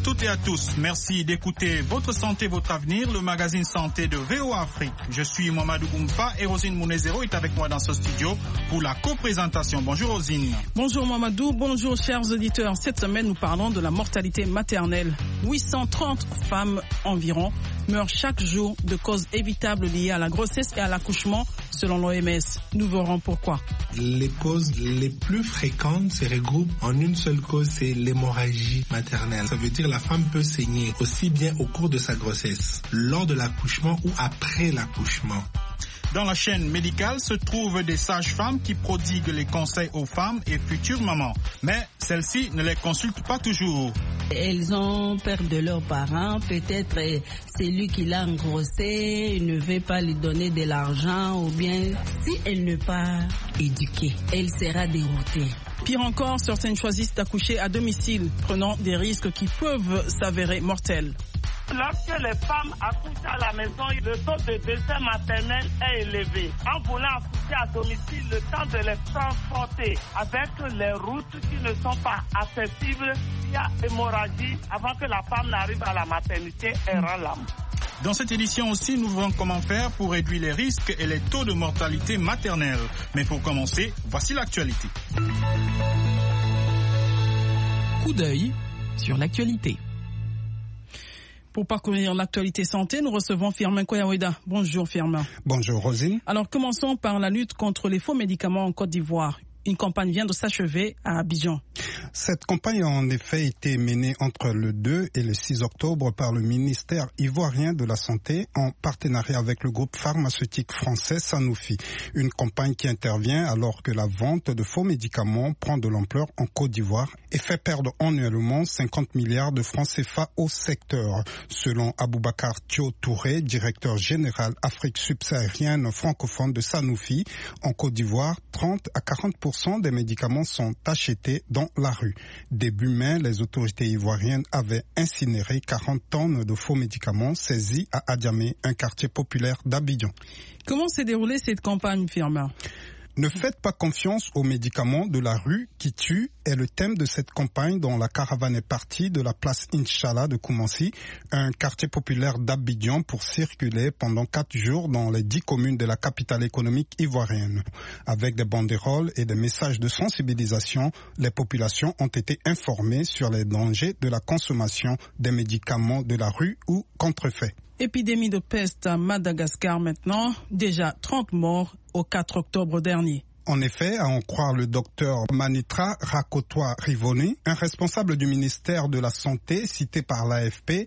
toutes et à tous. Merci d'écouter Votre Santé, Votre Avenir, le magazine santé de VOA Afrique. Je suis Mamadou Goumfa et Rosine Mounezero est avec moi dans ce studio pour la co-présentation. Bonjour Rosine. Bonjour Mamadou, bonjour chers auditeurs. Cette semaine, nous parlons de la mortalité maternelle. 830 femmes environ meurent chaque jour de causes évitables liées à la grossesse et à l'accouchement, selon l'OMS. Nous verrons pourquoi. Les causes les plus fréquentes se regroupent en une seule cause, c'est l'hémorragie maternelle. Ça veut dire que la femme peut saigner aussi bien au cours de sa grossesse, lors de l'accouchement ou après l'accouchement. Dans la chaîne médicale se trouvent des sages-femmes qui prodiguent les conseils aux femmes et futures mamans. Mais celles-ci ne les consultent pas toujours. Elles ont peur de leurs parents. Peut-être c'est lui qui l'a engrossé, il ne veut pas lui donner de l'argent. Ou bien, si elle n'est pas éduquée, elle sera déroutée. Pire encore, certaines choisissent d'accoucher à domicile, prenant des risques qui peuvent s'avérer mortels. Lorsque les femmes accouchent à la maison, le taux de décès maternel est élevé. En voulant accoucher à domicile, le temps de les transporter avec les routes qui ne sont pas accessibles, il y a hémorragie avant que la femme n'arrive à la maternité et rend l'âme. Dans cette édition aussi, nous verrons comment faire pour réduire les risques et les taux de mortalité maternelle. Mais pour commencer, voici l'actualité. Coup d'œil sur l'actualité. Pour parcourir l'actualité santé, nous recevons Firmin Koyaweda. Bonjour Firmin. Bonjour Rosine. Alors commençons par la lutte contre les faux médicaments en Côte d'Ivoire. Une campagne vient de s'achever à Abidjan. Cette campagne a en effet été menée entre le 2 et le 6 octobre par le ministère ivoirien de la Santé en partenariat avec le groupe pharmaceutique français Sanofi. Une campagne qui intervient alors que la vente de faux médicaments prend de l'ampleur en Côte d'Ivoire et fait perdre annuellement 50 milliards de francs CFA au secteur. Selon Aboubacar Thio Touré, directeur général Afrique subsaharienne francophone de Sanofi, en Côte d'Ivoire, 30 à 40% des médicaments sont achetés dans la rue. Début mai, les autorités ivoiriennes avaient incinéré 40 tonnes de faux médicaments saisis à Adjamé, un quartier populaire d'Abidjan. Comment s'est déroulée cette campagne, Firmin ? Ne faites pas confiance aux médicaments de la rue qui tuent est le thème de cette campagne dont la caravane est partie de la place Inch'Allah de Koumassi, un quartier populaire d'Abidjan, pour circuler pendant 4 jours dans les 10 communes de la capitale économique ivoirienne. Avec des banderoles et des messages de sensibilisation, les populations ont été informées sur les dangers de la consommation des médicaments de la rue ou contrefaits. Épidémie de peste à Madagascar maintenant, déjà 30 morts au 4 octobre dernier. En effet, à en croire le docteur Manitra Rakotoa Rivoni, un responsable du ministère de la Santé cité par l'AFP,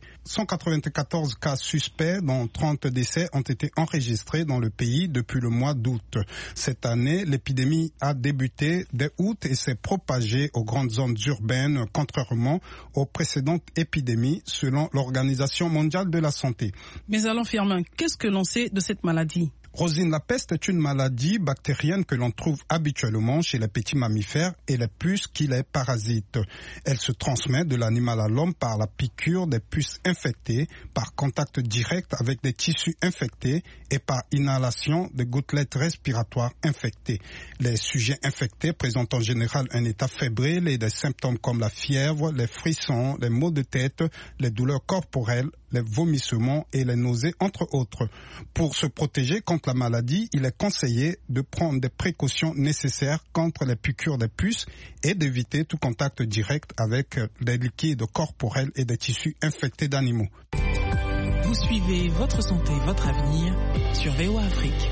194 cas suspects dont 30 décès ont été enregistrés dans le pays depuis le mois d'août. Cette année, l'épidémie a débuté dès août et s'est propagée aux grandes zones urbaines, contrairement aux précédentes épidémies, selon l'Organisation mondiale de la santé. Mais alors Firmin, qu'est-ce que l'on sait de cette maladie ? Rosine, la peste est une maladie bactérienne que l'on trouve habituellement chez les petits mammifères et les puces qui les parasitent. Elle se transmet de l'animal à l'homme par la piqûre des puces infectées, par contact direct avec des tissus infectés et par inhalation de gouttelettes respiratoires infectées. Les sujets infectés présentent en général un état fébrile et des symptômes comme la fièvre, les frissons, les maux de tête, les douleurs corporelles, les vomissements et les nausées, entre autres. Pour se protéger contre la maladie, il est conseillé de prendre des précautions nécessaires contre les piqûres des puces et d'éviter tout contact direct avec des liquides corporels et des tissus infectés d'animaux. Vous suivez Votre Santé, Votre Avenir sur VOA Afrique.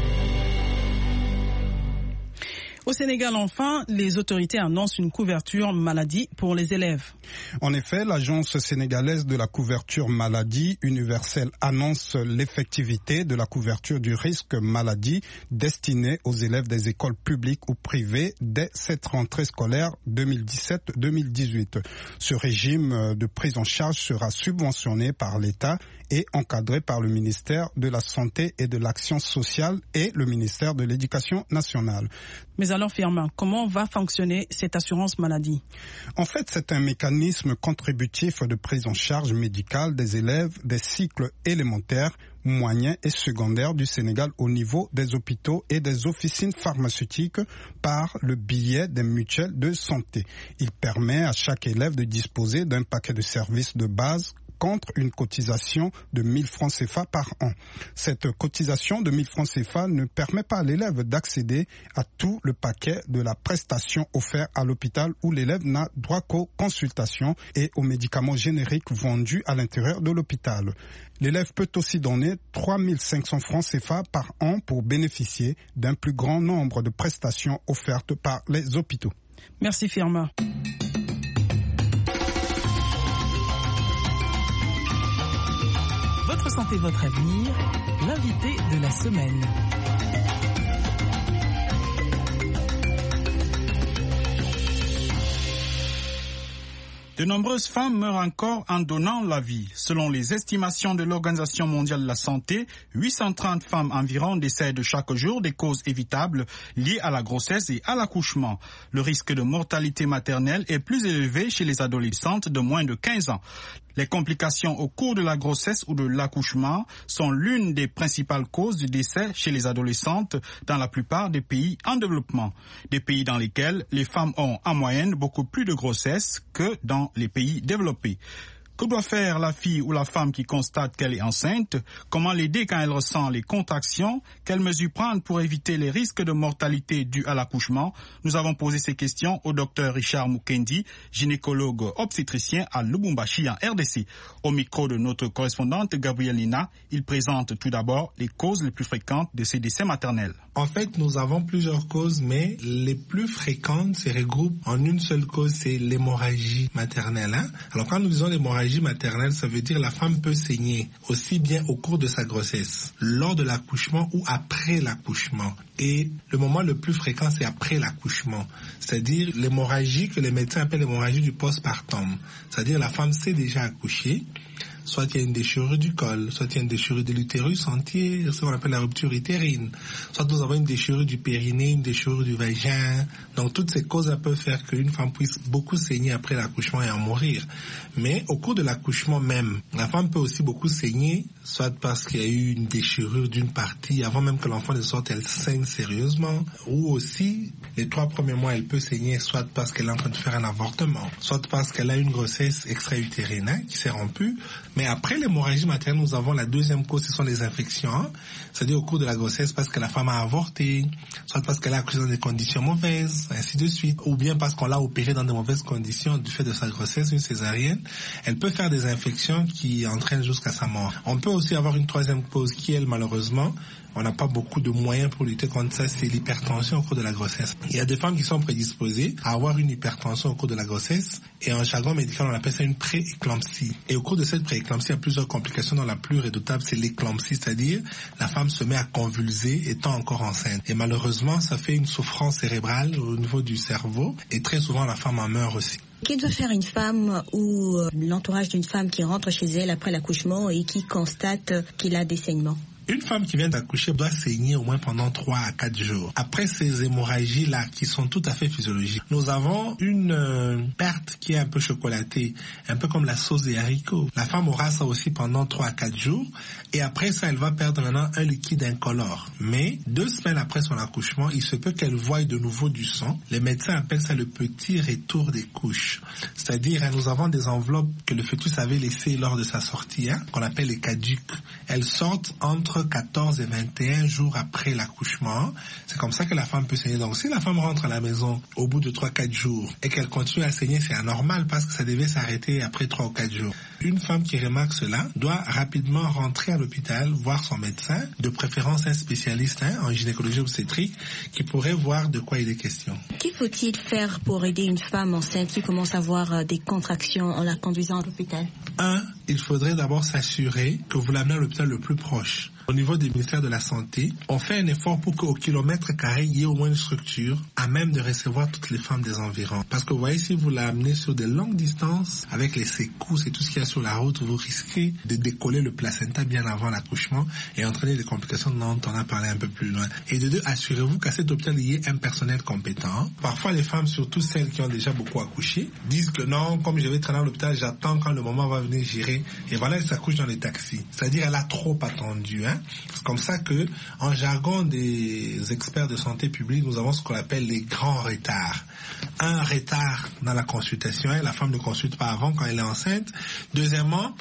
Au Sénégal, enfin, les autorités annoncent une couverture maladie pour les élèves. En effet, l'Agence sénégalaise de la couverture maladie universelle annonce l'effectivité de la couverture du risque maladie destinée aux élèves des écoles publiques ou privées dès cette rentrée scolaire 2017-2018. Ce régime de prise en charge sera subventionné par l'État et encadré par le ministère de la Santé et de l'Action sociale et le ministère de l'Éducation nationale. Mais alors, Firmin, comment va fonctionner cette assurance maladie ? En fait, c'est un mécanisme contributif de prise en charge médicale des élèves des cycles élémentaires, moyen et secondaire du Sénégal au niveau des hôpitaux et des officines pharmaceutiques par le biais des mutuelles de santé. Il permet à chaque élève de disposer d'un paquet de services de base contre une cotisation de 1000 francs CFA par an. Cette cotisation de 1000 francs CFA ne permet pas à l'élève d'accéder à tout le paquet de la prestation offerte à l'hôpital où l'élève n'a droit qu'aux consultations et aux médicaments génériques vendus à l'intérieur de l'hôpital. L'élève peut aussi donner 3500 francs CFA par an pour bénéficier d'un plus grand nombre de prestations offertes par les hôpitaux. Merci Firma. Votre santé, votre avenir, l'invité de la semaine. De nombreuses femmes meurent encore en donnant la vie. Selon les estimations de l'Organisation mondiale de la santé, 830 femmes environ décèdent chaque jour des causes évitables liées à la grossesse et à l'accouchement. Le risque de mortalité maternelle est plus élevé chez les adolescentes de moins de 15 ans. Les complications au cours de la grossesse ou de l'accouchement sont l'une des principales causes du décès chez les adolescentes dans la plupart des pays en développement. Des pays dans lesquels les femmes ont en moyenne beaucoup plus de grossesses que dans les pays développés. Que doit faire la fille ou la femme qui constate qu'elle est enceinte? Comment l'aider quand elle ressent les contractions? Quelles mesures prendre pour éviter les risques de mortalité dus à l'accouchement? Nous avons posé ces questions au Dr Richard Mukendi, gynécologue obstétricien à Lubumbashi en RDC. Au micro de notre correspondante Gabrielle Lina, il présente tout d'abord les causes les plus fréquentes de ces décès maternels. En fait, nous avons plusieurs causes, mais les plus fréquentes se regroupent en une seule cause, c'est l'hémorragie maternelle. Alors quand nous disons l'hémorragie maternelle, ça veut dire la femme peut saigner aussi bien au cours de sa grossesse, lors de l'accouchement ou après l'accouchement. Et le moment le plus fréquent, c'est après l'accouchement. C'est-à-dire l'hémorragie que les médecins appellent l'hémorragie du postpartum. C'est-à-dire la femme s'est déjà accouchée, soit il y a une déchirure du col, soit il y a une déchirure de l'utérus entier, ce qu'on appelle la rupture utérine, soit nous avons une déchirure du périnée, une déchirure du vagin. Donc toutes ces causes peuvent faire qu'une femme puisse beaucoup saigner après l'accouchement et en mourir. Mais au cours de l'accouchement même, la femme peut aussi beaucoup saigner, soit parce qu'il y a eu une déchirure d'une partie, avant même que l'enfant ne sorte, elle saigne sérieusement, ou aussi les 3 premiers mois, elle peut saigner, soit parce qu'elle est en train de faire un avortement, soit parce qu'elle a une grossesse extra-utérine qui s'est rompue. Mais après l'hémorragie maternelle, nous avons la deuxième cause, ce sont les infections. C'est-à-dire au cours de la grossesse, parce que la femme a avorté, soit parce qu'elle a accouché dans des conditions mauvaises, ainsi de suite, ou bien parce qu'on l'a opérée dans de mauvaises conditions du fait de sa grossesse, une césarienne. Elle peut faire des infections qui entraînent jusqu'à sa mort. On peut aussi avoir une troisième cause qui, elle, malheureusement, on n'a pas beaucoup de moyens pour lutter contre ça, c'est l'hypertension au cours de la grossesse. Il y a des femmes qui sont prédisposées à avoir une hypertension au cours de la grossesse et en jargon médical, on appelle ça une pré-éclampsie. Et au cours de cette pré-éclampsie, il y a plusieurs complications dont la plus redoutable, c'est l'éclampsie, c'est-à-dire la femme se met à convulser étant encore enceinte. Et malheureusement, ça fait une souffrance cérébrale au niveau du cerveau et très souvent la femme en meurt aussi. Que doit faire une femme ou l'entourage d'une femme qui rentre chez elle après l'accouchement et qui constate qu'il a des saignements? Une femme qui vient d'accoucher doit saigner au moins pendant 3 à 4 jours. Après ces hémorragies-là, qui sont tout à fait physiologiques, nous avons une perte qui est un peu chocolatée, un peu comme la sauce des haricots. La femme aura ça aussi pendant 3 à 4 jours, et après ça, elle va perdre maintenant un liquide incolore. Mais 2 semaines après son accouchement, il se peut qu'elle voie de nouveau du sang. Les médecins appellent ça le petit retour des couches. C'est-à-dire, nous avons des enveloppes que le fœtus avait laissées lors de sa sortie, qu'on appelle les caducs. Elles sortent entre 14 et 21 jours après l'accouchement. C'est comme ça que la femme peut saigner. Donc si la femme rentre à la maison au bout de 3-4 jours et qu'elle continue à saigner, c'est anormal parce que ça devait s'arrêter après 3 ou 4 jours. Une femme qui remarque cela doit rapidement rentrer à l'hôpital, voir son médecin, de préférence un spécialiste en gynécologie obstétrique qui pourrait voir de quoi il est question. Qu'il faut-il faire pour aider une femme enceinte qui commence à avoir des contractions en la conduisant à l'hôpital? 1. Il faudrait d'abord s'assurer que vous l'amenez à l'hôpital le plus proche. Au niveau du ministère de la Santé, on fait un effort pour qu'au kilomètre carré, il y ait au moins une structure à même de recevoir toutes les femmes des environs. Parce que vous voyez, si vous l'amenez sur des longues distances, avec les secousses et tout ce qu'il y a sur la route, vous risquez de décoller le placenta bien avant l'accouchement et entraîner des complications dont on a parlé un peu plus loin. Et de deux, assurez-vous qu'à cet hôpital, il y ait un personnel compétent. Parfois, les femmes, surtout celles qui ont déjà beaucoup accouché, disent que non, comme je vais traîner à l'hôpital, j'attends quand le moment va venir gérer. Et voilà, elle s'accouche dans les taxis. C'est-à-dire, elle a trop attendu. C'est comme ça que, en jargon des experts de santé publique, nous avons ce qu'on appelle les grands retards. Un retard dans la consultation, la femme ne consulte pas avant quand elle est enceinte. Deuxièmement,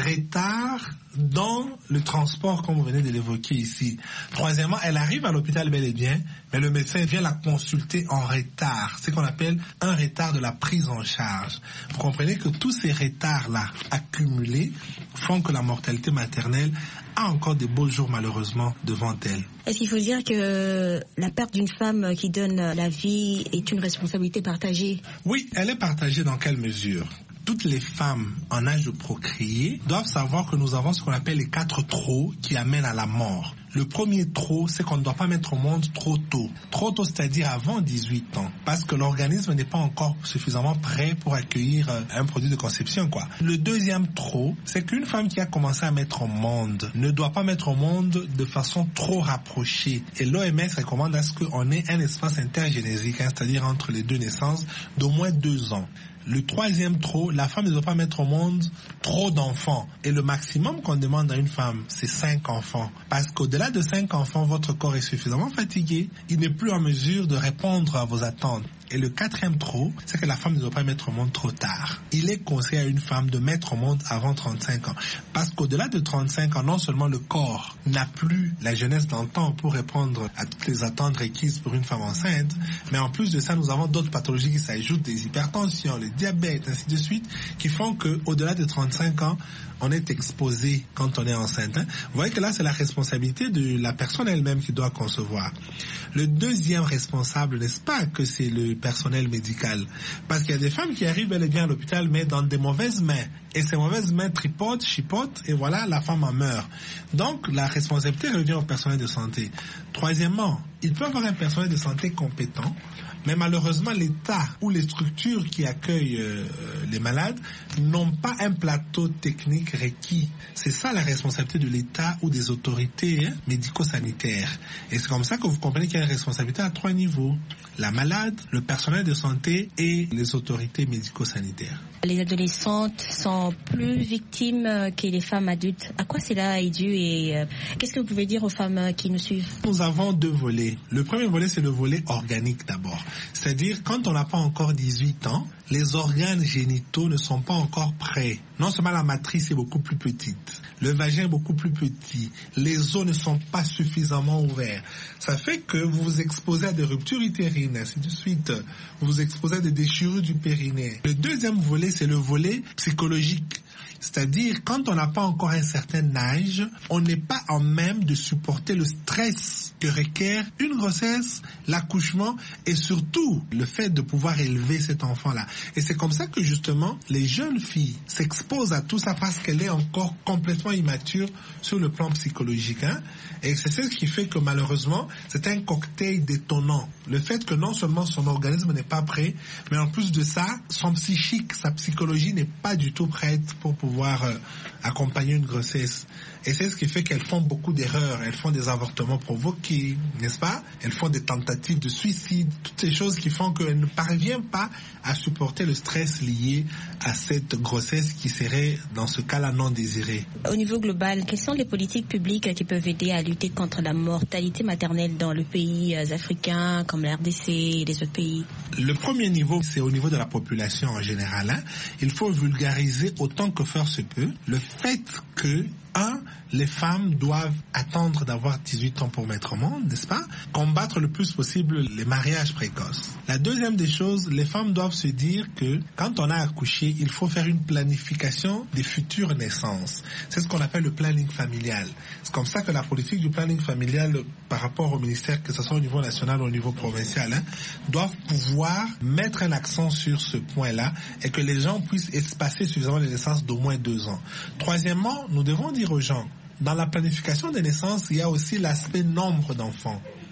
retard dans le transport, comme vous venez de l'évoquer ici. Troisièmement, elle arrive à l'hôpital bel et bien, mais le médecin vient la consulter en retard. C'est ce qu'on appelle un retard de la prise en charge. Vous comprenez que tous ces retards-là accumulés font que la mortalité maternelle a encore des beaux jours malheureusement devant elle. Est-ce qu'il faut dire que la perte d'une femme qui donne la vie est une responsabilité partagée? Oui, elle est partagée dans quelle mesure? Toutes les femmes en âge de procréer doivent savoir que nous avons ce qu'on appelle les 4 trop qui amènent à la mort. Le premier trop, c'est qu'on ne doit pas mettre au monde trop tôt. Trop tôt, c'est-à-dire avant 18 ans. Parce que l'organisme n'est pas encore suffisamment prêt pour accueillir un produit de conception, quoi. Le deuxième trop, c'est qu'une femme qui a commencé à mettre au monde ne doit pas mettre au monde de façon trop rapprochée. Et l'OMS recommande à ce qu'on ait un espace intergénésique, c'est-à-dire entre les deux naissances, d'au moins 2 ans. Le troisième trop, la femme ne doit pas mettre au monde trop d'enfants. Et le maximum qu'on demande à une femme, c'est 5 enfants. Parce qu'au-delà de 5 enfants, votre corps est suffisamment fatigué. Il n'est plus en mesure de répondre à vos attentes. Et le 4e trop, c'est que la femme ne doit pas mettre au monde trop tard. Il est conseillé à une femme de mettre au monde avant 35 ans. Parce qu'au-delà de 35 ans, non seulement le corps n'a plus la jeunesse d'antan pour répondre à toutes les attentes requises pour une femme enceinte, mais en plus de ça, nous avons d'autres pathologies qui s'ajoutent, des hypertensions, le diabète, ainsi de suite, qui font qu'au-delà de 35 ans, on est exposé quand on est enceinte. Vous voyez que là, c'est la responsabilité de la personne elle-même qui doit concevoir. Le deuxième responsable, n'est-ce pas, que c'est le personnel médical? Parce qu'il y a des femmes qui arrivent bel et bien à l'hôpital, mais dans des mauvaises mains. Et ces mauvaises mains tripotent, chipotent, et voilà, la femme en meurt. Donc, la responsabilité revient au personnel de santé. Troisièmement, il peut y avoir un personnel de santé compétent, mais malheureusement, l'État ou les structures qui accueillent les malades n'ont pas un plateau technique requis. C'est ça la responsabilité de l'État ou des autorités médico-sanitaires. Et c'est comme ça que vous comprenez qu'il y a une responsabilité à 3 niveaux. La malade, le personnel de santé et les autorités médico-sanitaires. Les adolescentes sont plus victimes que les femmes adultes. À quoi cela est dû et qu'est-ce que vous pouvez dire aux femmes qui nous suivent? Nous avons 2 volets. Le premier volet, c'est le volet organique d'abord. C'est-à-dire, quand on n'a pas encore 18 ans, les organes génitaux ne sont pas encore prêts. Non seulement la matrice est beaucoup plus petite, le vagin est beaucoup plus petit, les os ne sont pas suffisamment ouverts. Ça fait que vous vous exposez à des ruptures utérines, ainsi de suite. Vous vous exposez à des déchirures du périnée. Le deuxième volet, c'est le volet psychologique. C'est-à-dire, quand on n'a pas encore un certain âge, on n'est pas en même de supporter le stress que requiert une grossesse, l'accouchement et surtout le fait de pouvoir élever cet enfant-là. Et c'est comme ça que justement, les jeunes filles s'exposent à tout ça parce qu'elle est encore complètement immature sur le plan psychologique. Et c'est ce qui fait que malheureusement, c'est un cocktail détonnant. Le fait que non seulement son organisme n'est pas prêt, mais en plus de ça, son psychique, sa psychologie n'est pas du tout prête pour pouvoir accompagner une grossesse. Et c'est ce qui fait qu'elles font beaucoup d'erreurs. Elles font des avortements provoqués, n'est-ce pas? Elles font des tentatives de suicide. Toutes ces choses qui font qu'elles ne parviennent pas à supporter le stress lié à cette grossesse qui serait, dans ce cas-là, non désirée. Au niveau global, quelles sont les politiques publiques qui peuvent aider à lutter contre la mortalité maternelle dans les pays africains comme la RDC et les autres pays? Le premier niveau, c'est au niveau de la population en général. Il faut vulgariser autant que faire se peut le fait que les femmes doivent attendre d'avoir 18 ans pour mettre au monde, n'est-ce pas? Combattre le plus possible les mariages précoces. La deuxième des choses, les femmes doivent se dire que quand on a accouché, il faut faire une planification des futures naissances. C'est ce qu'on appelle le planning familial. C'est comme ça que la politique du planning familial par rapport au ministère, que ce soit au niveau national ou au niveau provincial, doivent pouvoir mettre un accent sur ce point-là et que les gens puissent espacer suffisamment les naissances d'au moins 2 ans. Troisièmement, nous devons dire aux gens, dans la planification des naissances, il y a aussi l'aspect nombre d'enfants.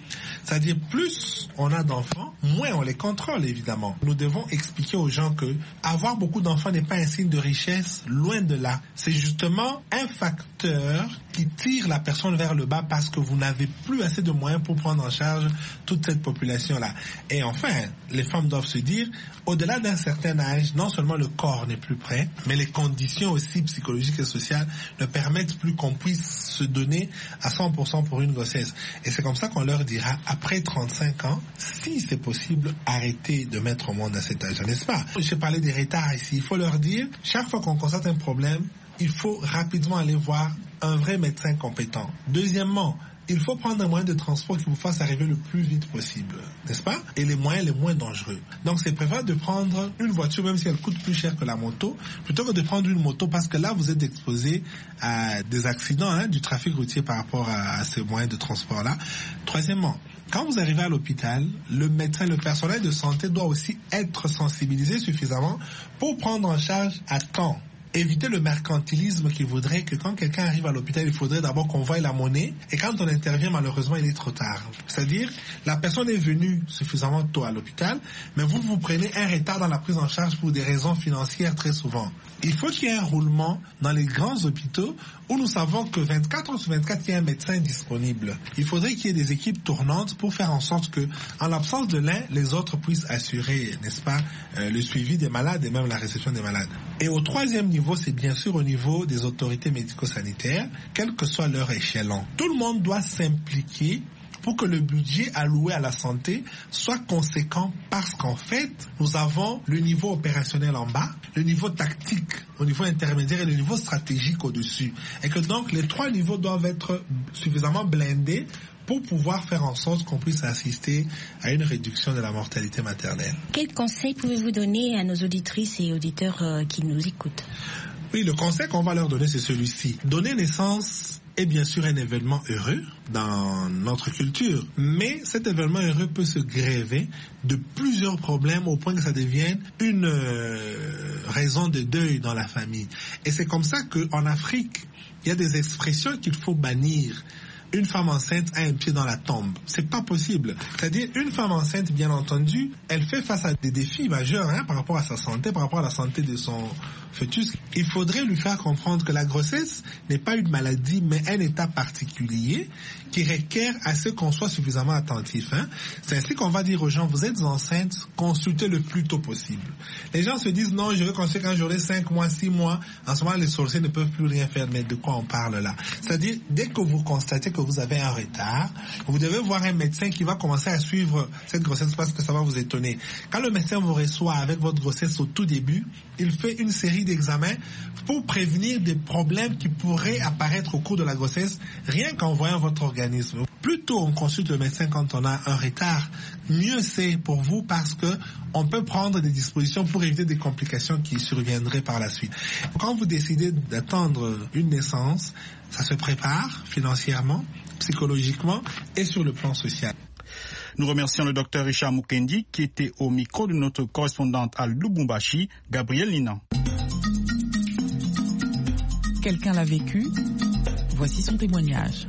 C'est-à-dire, plus on a d'enfants, moins on les contrôle, évidemment. Nous devons expliquer aux gens que avoir beaucoup d'enfants n'est pas un signe de richesse, loin de là. C'est justement un facteur qui tire la personne vers le bas parce que vous n'avez plus assez de moyens pour prendre en charge toute cette population-là. Et enfin, les femmes doivent se dire, au-delà d'un certain âge, non seulement le corps n'est plus prêt, mais les conditions aussi psychologiques et sociales ne permettent plus qu'on puisse se donner à 100% pour une grossesse. Et c'est comme ça qu'on leur dira, après 35 ans, si c'est possible, arrêtez de mettre au monde à cet âge, n'est-ce pas? J'ai parlé des retards ici. Il faut leur dire, chaque fois qu'on constate un problème, il faut rapidement aller voir un vrai médecin compétent. Deuxièmement, il faut prendre un moyen de transport qui vous fasse arriver le plus vite possible, n'est-ce pas? Et les moyens les moins dangereux. Donc c'est préférable de prendre une voiture, même si elle coûte plus cher que la moto, plutôt que de prendre une moto, parce que là vous êtes exposé à des accidents, du trafic routier par rapport à ces moyens de transport-là. Troisièmement, quand vous arrivez à l'hôpital, le médecin, le personnel de santé doit aussi être sensibilisé suffisamment pour prendre en charge à temps. Éviter le mercantilisme qui voudrait que quand quelqu'un arrive à l'hôpital, il faudrait d'abord qu'on voie la monnaie, et quand on intervient, malheureusement, il est trop tard. C'est-à-dire, la personne est venue suffisamment tôt à l'hôpital, mais vous prenez un retard dans la prise en charge pour des raisons financières très souvent. Il faut qu'il y ait un roulement dans les grands hôpitaux où nous savons que 24 heures sur 24, il y a un médecin disponible. Il faudrait qu'il y ait des équipes tournantes pour faire en sorte que, en l'absence de l'un, les autres puissent assurer, n'est-ce pas, le suivi des malades et même la réception des malades. Et au troisième niveau, c'est bien sûr au niveau des autorités médico-sanitaires, quel que soit leur échelon. Tout le monde doit s'impliquer pour que le budget alloué à la santé soit conséquent, parce qu'en fait, nous avons le niveau opérationnel en bas, le niveau tactique au niveau intermédiaire et le niveau stratégique au-dessus. Et que donc les trois niveaux doivent être suffisamment blindés pour pouvoir faire en sorte qu'on puisse assister à une réduction de la mortalité maternelle. Quels conseils pouvez-vous donner à nos auditrices et auditeurs qui nous écoutent? Oui, le conseil qu'on va leur donner, c'est celui-ci. Donner naissance est bien sûr un événement heureux dans notre culture, mais cet événement heureux peut se grever de plusieurs problèmes au point que ça devienne une raison de deuil dans la famille. Et c'est comme ça qu'en Afrique, il y a des expressions qu'il faut bannir. Une femme enceinte a un pied dans la tombe. C'est pas possible. C'est-à-dire, une femme enceinte, bien entendu, elle fait face à des défis majeurs par rapport à sa santé, par rapport à la santé de son fœtus. Il faudrait lui faire comprendre que la grossesse n'est pas une maladie, mais un état particulier qui requiert à ce qu'on soit suffisamment attentif. C'est ainsi qu'on va dire aux gens, vous êtes enceinte, consultez le plus tôt possible. Les gens se disent, non, je vais consulter quand j'aurai 5 mois, 6 mois. En ce moment, les sorciers ne peuvent plus rien faire. Mais de quoi on parle là? C'est-à-dire, dès que vous constatez que vous avez un retard, vous devez voir un médecin qui va commencer à suivre cette grossesse, parce que ça va vous étonner. Quand le médecin vous reçoit avec votre grossesse au tout début, il fait une série d'examens pour prévenir des problèmes qui pourraient apparaître au cours de la grossesse, rien qu'en voyant votre organisme. Plus tôt on consulte le médecin quand on a un retard, mieux c'est pour vous, parce que on peut prendre des dispositions pour éviter des complications qui surviendraient par la suite. Quand vous décidez d'attendre une naissance, ça se prépare financièrement, psychologiquement et sur le plan social. Nous remercions le docteur Richard Mukendi qui était au micro de notre correspondante à Lubumbashi, Gabrielle Lina. Quelqu'un l'a vécu, voici son témoignage.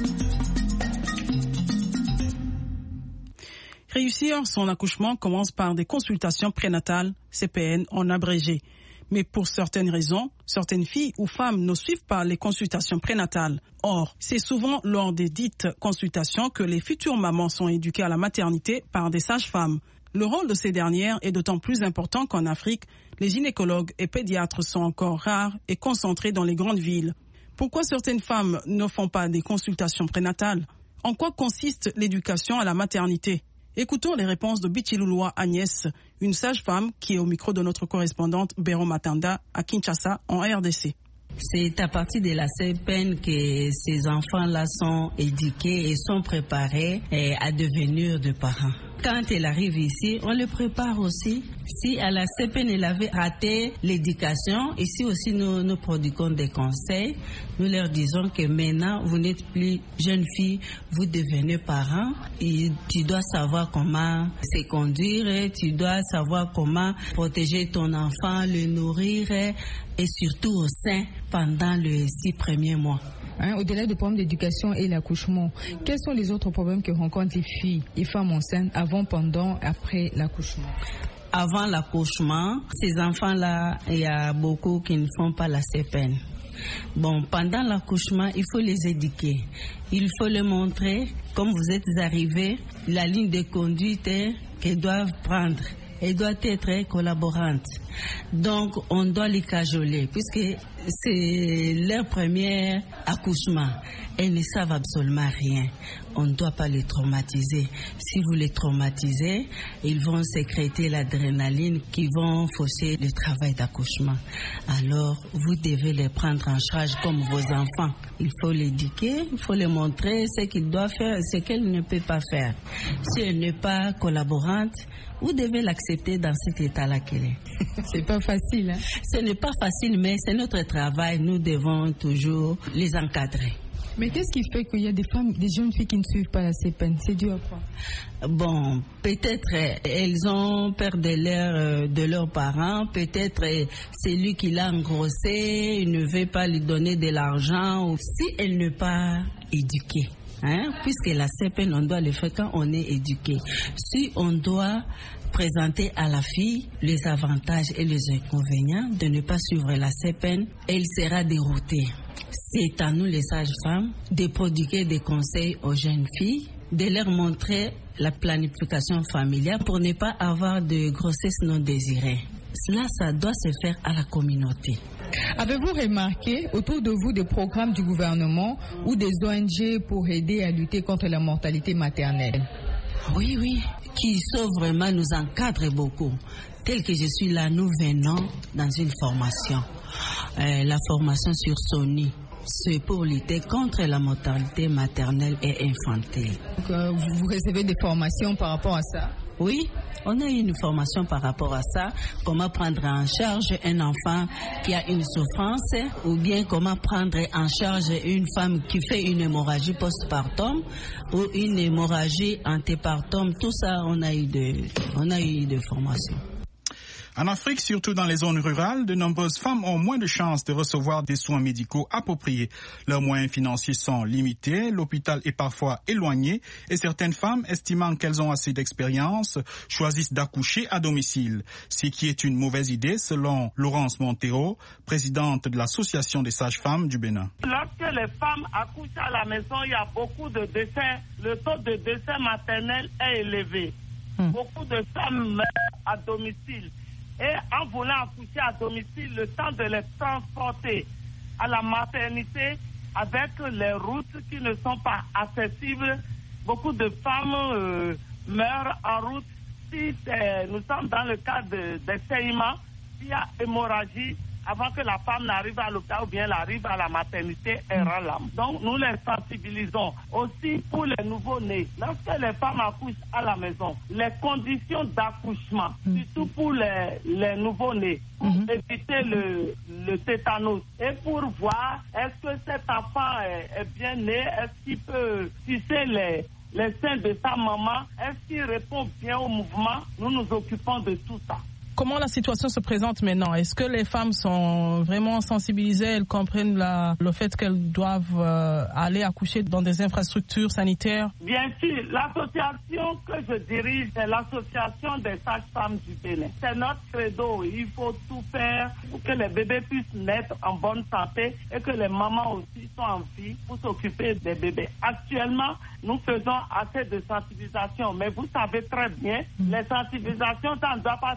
Réussir son accouchement commence par des consultations prénatales, CPN en abrégé. Mais pour certaines raisons, certaines filles ou femmes ne suivent pas les consultations prénatales. Or, c'est souvent lors des dites consultations que les futures mamans sont éduquées à la maternité par des sages-femmes. Le rôle de ces dernières est d'autant plus important qu'en Afrique, les gynécologues et pédiatres sont encore rares et concentrés dans les grandes villes. Pourquoi certaines femmes ne font pas des consultations prénatales? En quoi consiste l'éducation à la maternité? Écoutons les réponses de Bichilouloua Agnès, une sage-femme qui est au micro de notre correspondante Béro Matanda à Kinshasa en RDC. C'est à partir de la CPN que ces enfants-là sont éduqués et sont préparés à devenir des parents. Quand elle arrive ici, on le prépare aussi. Si à la CPN, elle avait raté l'éducation, ici aussi nous produisons des conseils. Nous leur disons que maintenant, vous n'êtes plus jeune fille, vous devenez parent. Et tu dois savoir comment se conduire, tu dois savoir comment protéger ton enfant, le nourrir et surtout au sein pendant les 6 premiers mois. Au-delà des problèmes d'éducation et l'accouchement, quels sont les autres problèmes que rencontrent les filles et femmes enceintes avant, pendant, après l'accouchement? Avant l'accouchement, ces enfants-là, il y a beaucoup qui ne font pas la CPN. Bon, pendant l'accouchement, il faut les éduquer. Il faut leur montrer, comme vous êtes arrivés, la ligne de conduite qu'elles doivent prendre. Elle doit être collaborante. Donc, on doit les cajoler, puisque c'est leur premier accouchement. Elles ne savent absolument rien. On ne doit pas les traumatiser. Si vous les traumatisez, ils vont sécréter l'adrénaline qui vont fausser le travail d'accouchement. Alors, vous devez les prendre en charge comme vos enfants. Il faut l'éduquer, il faut les montrer ce qu'ils doivent faire et ce qu'elles ne peuvent pas faire. Si elle n'est pas collaborante, vous devez l'accepter dans cet état-là qu'elle est. C'est pas facile, hein? Ce n'est pas facile, mais c'est notre travail. Nous devons toujours les encadrer. Mais qu'est-ce qui fait qu'il y a des femmes, des jeunes filles qui ne suivent pas la CPN? C'est dû à quoi? Bon, peut-être elles ont peur de leurs parents, peut-être c'est lui qui l'a engrossé, il ne veut pas lui donner de l'argent, ou si elle n'est pas éduquée. Puisque la CPN, on doit le faire quand on est éduqué. Si on doit présenter à la fille les avantages et les inconvénients de ne pas suivre la CPN, elle sera déroutée. C'est à nous les sages-femmes de prodiguer des conseils aux jeunes filles, de leur montrer la planification familiale pour ne pas avoir de grossesse non désirée. Cela, ça doit se faire à la communauté. Avez-vous remarqué autour de vous des programmes du gouvernement ou des ONG pour aider à lutter contre la mortalité maternelle? Oui, qui sont vraiment nous encadrent beaucoup. Tel que je suis là, nous venons dans une formation. La formation sur SONI, c'est pour lutter contre la mortalité maternelle et infantile. Donc, vous recevez des formations par rapport à ça? Oui, on a eu une formation par rapport à ça, comment prendre en charge un enfant qui a une souffrance ou bien comment prendre en charge une femme qui fait une hémorragie postpartum ou une hémorragie antépartum. Tout ça, on a eu de formation. En Afrique, surtout dans les zones rurales, de nombreuses femmes ont moins de chances de recevoir des soins médicaux appropriés. Leurs moyens financiers sont limités, l'hôpital est parfois éloigné et certaines femmes, estimant qu'elles ont assez d'expérience, choisissent d'accoucher à domicile, ce qui est une mauvaise idée selon Laurence Montero, présidente de l'Association des sages-femmes du Bénin. Lorsque les femmes accouchent à la maison, il y a beaucoup de décès. Le taux de décès maternel est élevé. Beaucoup de femmes meurent à domicile. Et en voulant accoucher à domicile, le temps de les transporter à la maternité avec les routes qui ne sont pas accessibles, beaucoup de femmes meurent en route. Si nous sommes dans le cas des saignements, s'il y a hémorragie, avant que la femme n'arrive à l'hôpital ou bien elle arrive à la maternité, elle rend l'âme. Donc nous les sensibilisons. Aussi pour les nouveau-nés, lorsque les femmes accouchent à la maison, les conditions d'accouchement, surtout pour les nouveau-nés, pour éviter le tétanos et pour voir est-ce que cet enfant est bien né, est-ce qu'il peut sucer les seins de sa maman, est-ce qu'il répond bien au mouvement, nous nous occupons de tout ça. Comment la situation se présente maintenant? Est-ce que les femmes sont vraiment sensibilisées? Elles comprennent le fait qu'elles doivent aller accoucher dans des infrastructures sanitaires? Bien sûr. L'association que je dirige, c'est l'association des sages-femmes du Bénin. C'est notre credo. Il faut tout faire pour que les bébés puissent naître en bonne santé et que les mamans aussi soient en vie pour s'occuper des bébés. Actuellement, nous faisons assez de sensibilisation, mais vous savez très bien, les sensibilisations, ça ne doit pas s'arrêter.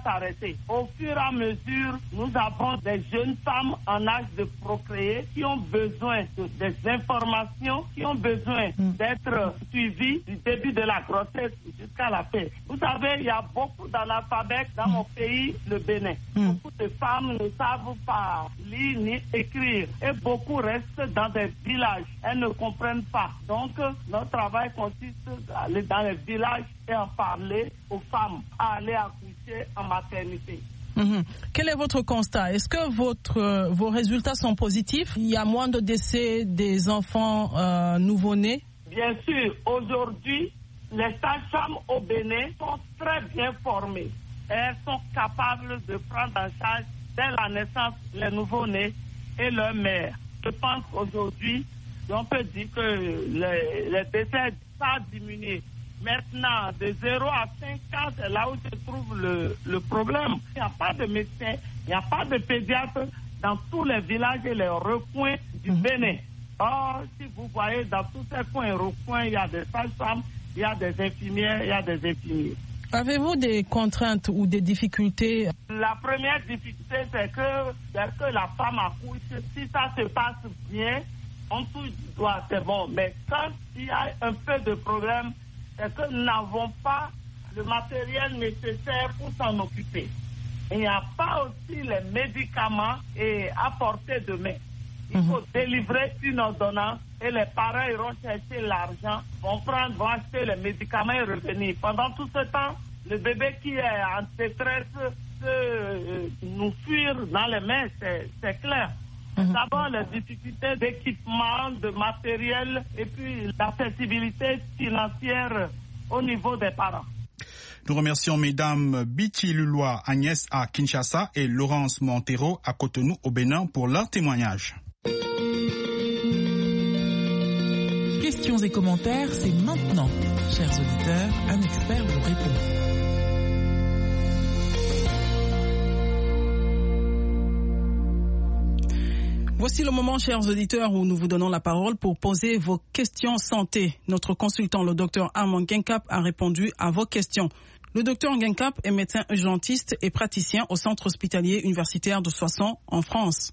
santé. Au fur et à mesure, nous avons des jeunes femmes en âge de procréer qui ont besoin des informations, qui ont besoin d'être suivies du début de la grossesse jusqu'à la fin. Vous savez, il y a beaucoup d'analphabètes dans mon pays, le Bénin. Beaucoup de femmes ne savent pas lire ni écrire et beaucoup restent dans des villages. Elles ne comprennent pas. Donc, notre travail consiste à aller dans les villages et en parler aux femmes, à aller accoucher en maternité. Quel est votre constat? Est-ce que vos résultats sont positifs? Il y a moins de décès des enfants nouveau-nés? Bien sûr, aujourd'hui, les sages-femmes au Bénin sont très bien formées. Elles sont capables de prendre en charge dès la naissance les nouveau-nés et leurs mères. Je pense qu'aujourd'hui, on peut dire que les décès ont diminué. Maintenant, de 0 à 5 ans, c'est là où se trouve le problème. Il n'y a pas de médecin, il n'y a pas de pédiatre dans tous les villages et les recoins du Bénin. Or, si vous voyez, dans tous ces coins et recoins, il y a des sages-femmes, il y a des infirmières, il y a des infirmiers. Avez-vous des contraintes ou des difficultés? La première difficulté, c'est que dès que la femme accouche, si ça se passe bien, on touche du doigt, c'est bon. Mais quand il y a un peu de problème, c'est que nous n'avons pas le matériel nécessaire pour s'en occuper. Il n'y a pas aussi les médicaments à portée de main. Il faut délivrer une ordonnance et les parents iront chercher l'argent, vont acheter les médicaments et revenir. Pendant tout ce temps, le bébé qui est en détresse peut nous fuir dans les mains, c'est clair. Nous avons les difficultés d'équipement, de matériel et puis l'accessibilité financière au niveau des parents. Nous remercions mesdames Biti Luloa Agnès à Kinshasa et Laurence Montero à Cotonou au Bénin pour leur témoignage. Questions et commentaires, c'est maintenant. Chers auditeurs, un expert vous répond. Voici le moment, chers auditeurs, où nous vous donnons la parole pour poser vos questions santé. Notre consultant, le docteur Armand Genkap, a répondu à vos questions. Le docteur Genkap est médecin urgentiste et praticien au centre hospitalier universitaire de Soissons, en France.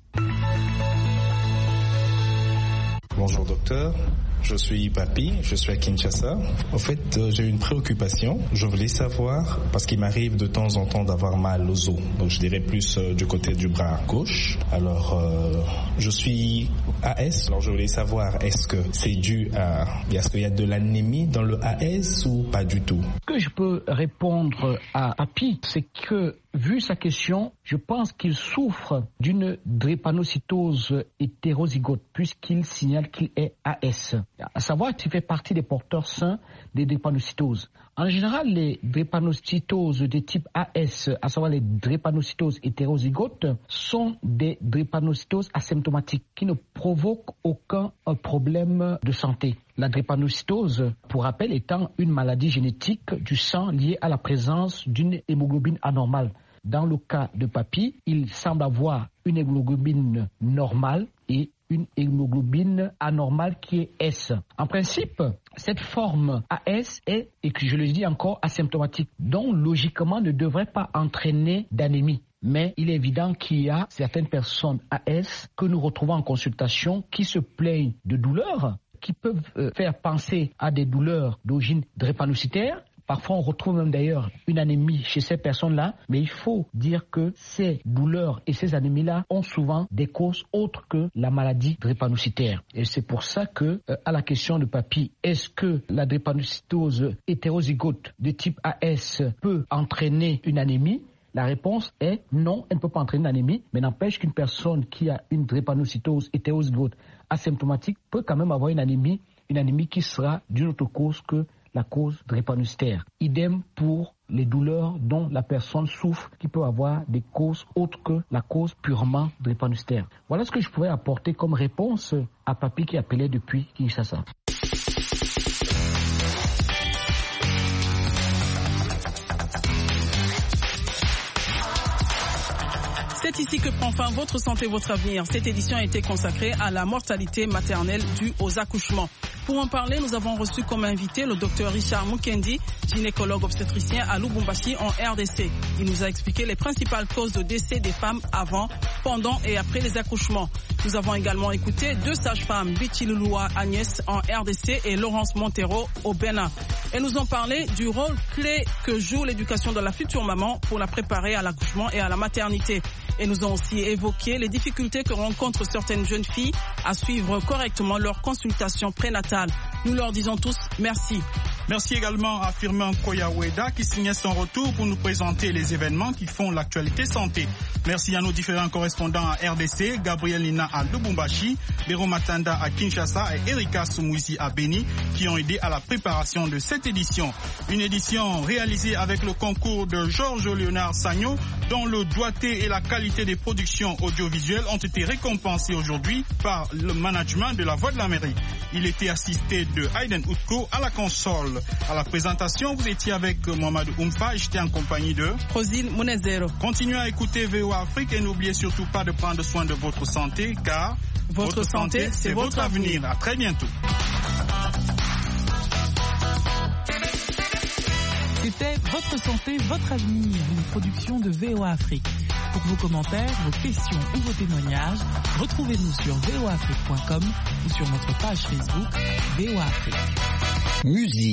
Bonjour docteur, je suis Papi, je suis à Kinshasa. En fait, j'ai une préoccupation. Je voulais savoir, parce qu'il m'arrive de temps en temps d'avoir mal aux os, donc je dirais plus du côté du bras gauche. Alors, je suis AS, alors je voulais savoir, est-ce que c'est dû à... Est-ce qu'il y a de l'anémie dans le AS ou pas du tout? Ce que je peux répondre à Papi, c'est que vu sa question, je pense qu'il souffre d'une drépanocytose hétérozygote puisqu'il signale qu'il est AS. À savoir qu'il fait partie des porteurs sains des drépanocytoses. En général, les drépanocytoses de type AS, à savoir les drépanocytoses hétérozygotes, sont des drépanocytoses asymptomatiques qui ne provoquent aucun problème de santé. La drépanocytose, pour rappel, étant une maladie génétique du sang liée à la présence d'une hémoglobine anormale. Dans le cas de Papi, il semble avoir une hémoglobine normale et une hémoglobine anormale qui est S. En principe, cette forme AS est, et que je le dis encore, asymptomatique, donc logiquement ne devrait pas entraîner d'anémie. Mais il est évident qu'il y a certaines personnes AS que nous retrouvons en consultation qui se plaignent de douleurs, qui peuvent faire penser à des douleurs d'origine drépanocytaire. Parfois, on retrouve même d'ailleurs une anémie chez ces personnes-là, mais il faut dire que ces douleurs et ces anémies-là ont souvent des causes autres que la maladie drépanocytaire. Et c'est pour ça que, à la question de Papi, est-ce que la drépanocytose hétérozygote de type AS peut entraîner une anémie? La réponse est non, elle ne peut pas entraîner une anémie, mais n'empêche qu'une personne qui a une drépanocytose hétérozygote asymptomatique peut quand même avoir une anémie qui sera d'une autre cause que la cause drépanocytaire. Idem pour les douleurs dont la personne souffre, qui peut avoir des causes autres que la cause purement drépanocytaire. Voilà ce que je pourrais apporter comme réponse à Papi qui appelait depuis Kinshasa. C'est ici que prend fin Votre santé, votre avenir. Cette édition a été consacrée à la mortalité maternelle due aux accouchements. Pour en parler, nous avons reçu comme invité le docteur Richard Mukendi, gynécologue obstétricien à Lubumbashi en RDC. Il nous a expliqué les principales causes de décès des femmes avant, pendant et après les accouchements. Nous avons également écouté 2 sages-femmes, Bichilulua Agnès en RDC et Laurence Montero au Bénin. Elles nous ont parlé du rôle clé que joue l'éducation de la future maman pour la préparer à l'accouchement et à la maternité. Et nous ont aussi évoqué les difficultés que rencontrent certaines jeunes filles à suivre correctement leur consultation prénatale. Nous leur disons tous merci. Merci également à Firmin Koyaweda qui signait son retour pour nous présenter les événements qui font l'actualité santé. Merci à nos différents correspondants à RDC, Gabriel Nina à Lubumbashi, Béro Matanda à Kinshasa et Erika Soumouisi à Beni qui ont aidé à la préparation de cette édition. Une édition réalisée avec le concours de Georges Léonard Sagno dont le doigté et la qualité des productions audiovisuelles ont été récompensés aujourd'hui par le management de la Voix de l'Amérique. Il était assisté de Hayden Utko à la console. À la présentation, vous étiez avec Mohamed Oumfa et j'étais en compagnie de Rosine Mounezero. Continuez à écouter VOA Afrique et n'oubliez surtout pas de prendre soin de votre santé car votre santé, c'est votre avenir. À très bientôt. C'était Votre santé, votre avenir, une production de VOA Afrique. Pour vos commentaires, vos questions ou vos témoignages, retrouvez-nous sur voaafrique.com ou sur notre page Facebook VOA Afrique. Musique.